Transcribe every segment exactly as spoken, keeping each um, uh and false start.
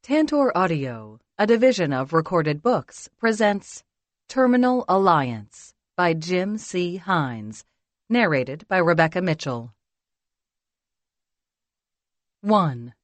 Tantor Audio, a division of Recorded Books, presents Terminal Alliance by Jim C. Hines, narrated by Rebecca Mitchell. one.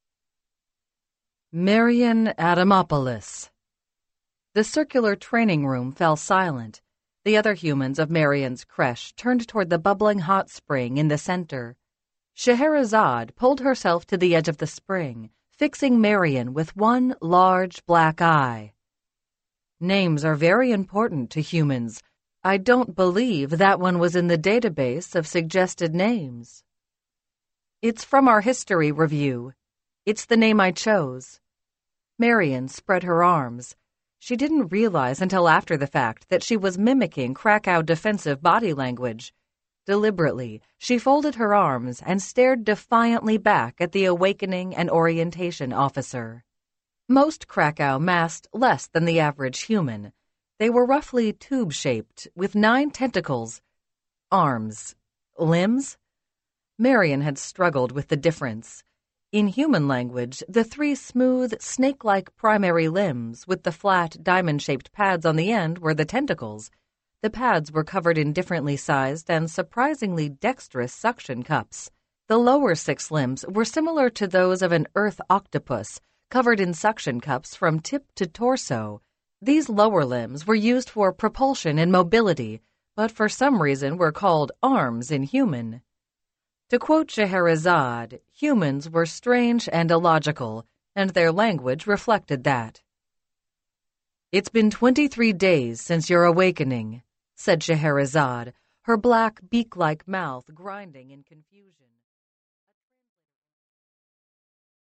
Marian Adamopoulos. The circular training room fell silent. The other humans of Marian's creche turned toward the bubbling hot spring in the center. Scheherazade pulled herself to the edge of the spring, fixing Marian with one large black eye. Names are very important to humans. I don't believe that one was in the database of suggested names. It's from our history review. It's the name I chose. Marian spread her arms. She didn't realize until after the fact that she was mimicking Krakow defensive body language. Deliberately, she folded her arms and stared defiantly back at the awakening and orientation officer. Most Krakow massed less than the average human. They were roughly tube-shaped, with nine tentacles. Arms. Limbs? Marian had struggled with the difference. In human language, the three smooth, snake-like primary limbs with the flat, diamond-shaped pads on the end were the tentacles. The pads were covered in differently sized and surprisingly dexterous suction cups. The lower six limbs were similar to those of an earth octopus, covered in suction cups from tip to torso. These lower limbs were used for propulsion and mobility, but for some reason were called arms in human. To quote Scheherazade, humans were strange and illogical, and their language reflected that. "It's been twenty-three days since your awakening," said Scheherazade, her black, beak-like mouth grinding in confusion.